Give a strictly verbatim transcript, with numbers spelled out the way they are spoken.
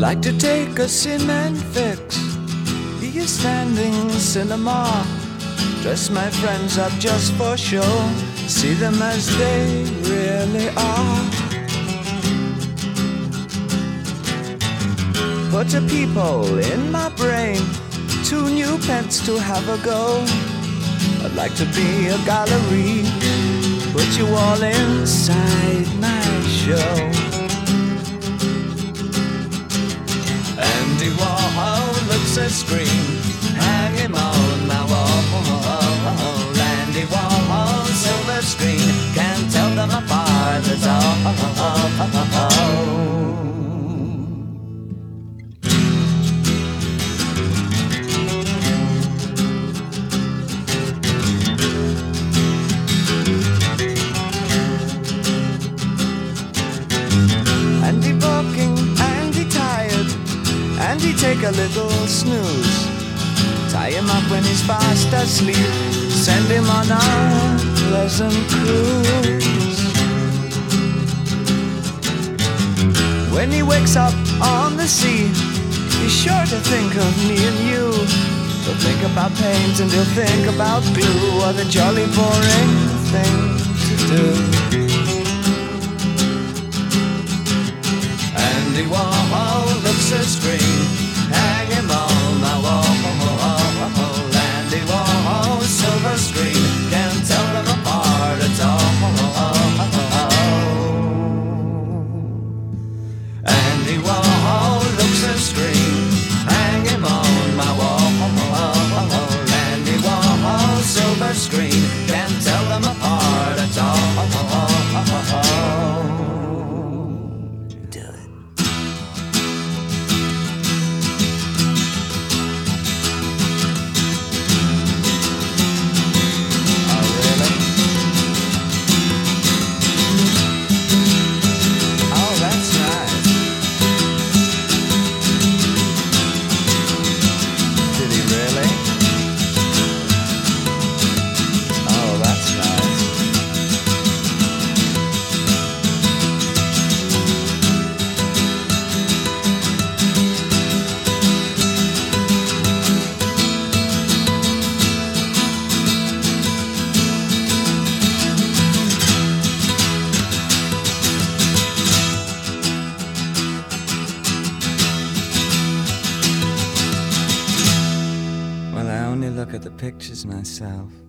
like to take a cement fix, be a standing cinema, dress my friends up just for show, see them as they really are. Put a peephole in my brain, two new pence to have a go. I'd like to be a gallery, put you all inside my show. Andy Warhol looks a screen, hang him on my wall. Andy Warhol, silver screen, can't tell them apart at all. Andy walking, Andy tired, Andy take a little snooze, tie him up when he's fast asleep, send him on a pleasant cruise. When he wakes up on the sea, he's sure to think of me and you. He'll think about paint and he'll think about glue, what a jolly boring thing to do. Andy Warhol looks a screen, hang him on my wall. Andy Warhol, silver screen, can't tell them apart at all. Andy Warhol looks a screen, hang him on my wall. Andy Warhol, silver screen, can't tell them apart at all. Well, I only look at the pictures myself.